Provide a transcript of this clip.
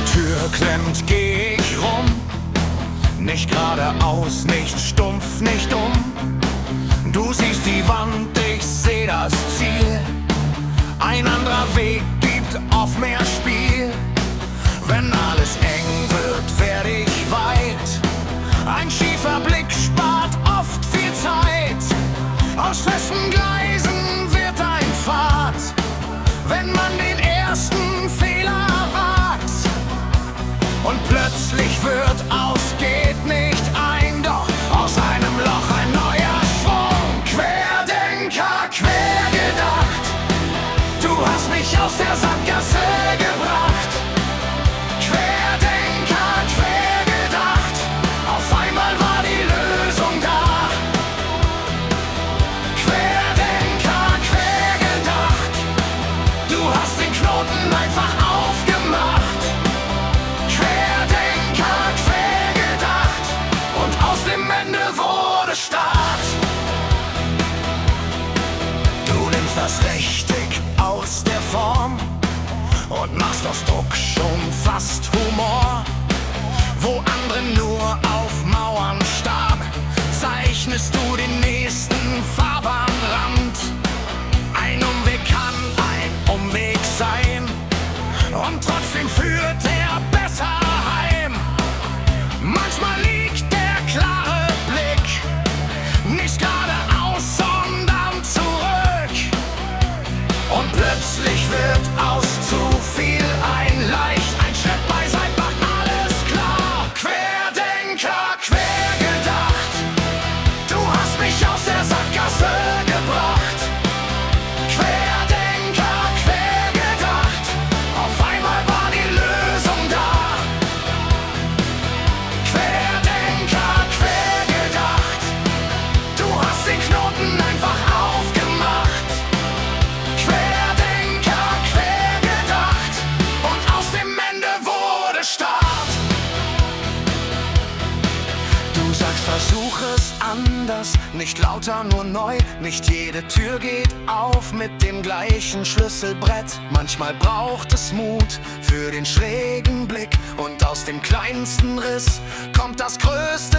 Tür klemmt, geh ich rum. Nicht geradeaus, nicht stumpf, nicht dumm. Du siehst die Wand, ich seh das Ziel. Ein anderer Weg gibt oft mehr Spiel. Wenn alles eng wird, werd ich weit. Ein schiefer Blick spart oft viel Zeit. Aus festen Gleisen wird ein Pfad, wenn man den ersten Fehler wagt. Und plötzlich wird aus, geht nicht ein, doch aus einem Loch ein neuer Schwung. Querdenker, quergedacht, du hast mich aus der Sackgasse gebracht. Querdenker, quergedacht, auf einmal war die Lösung da. Querdenker, quergedacht, du hast den Knoten einfach aufgemacht. Querdenker, quergedacht, und aus dem Ende wurde Start. Du nimmst das richtig aus der Form und machst aus Druck schon fast Humor. Wo andere nur auf Mauern starren, zeichnest du den nächsten Fahrbahnrand. Ein Umweg kann ein Umweg sein, und trotzdem führt er besser heim. Manchmal liegt der klare Blick nicht geradeaus, sondern zurück. Und plötzlich wird aus zu viel ein leicht. Ein Schritt beiseite macht alles klar. Querdenker, quergedacht, du hast mich aus der Sackgasse gebracht. Querdenker, quergedacht, auf einmal war die Lösung da. Querdenker, quergedacht, du hast den Knoten einfach aufgemacht. Querdenker, quergedacht, und aus dem Ende wurde Start. Du sagst, versuch es anders, nicht lauter, nur neu. Nicht jede Tür geht auf mit dem gleichen Schlüsselbrett. Manchmal braucht es Mut für den schrägen Blick, und aus dem kleinsten Riss kommt das größte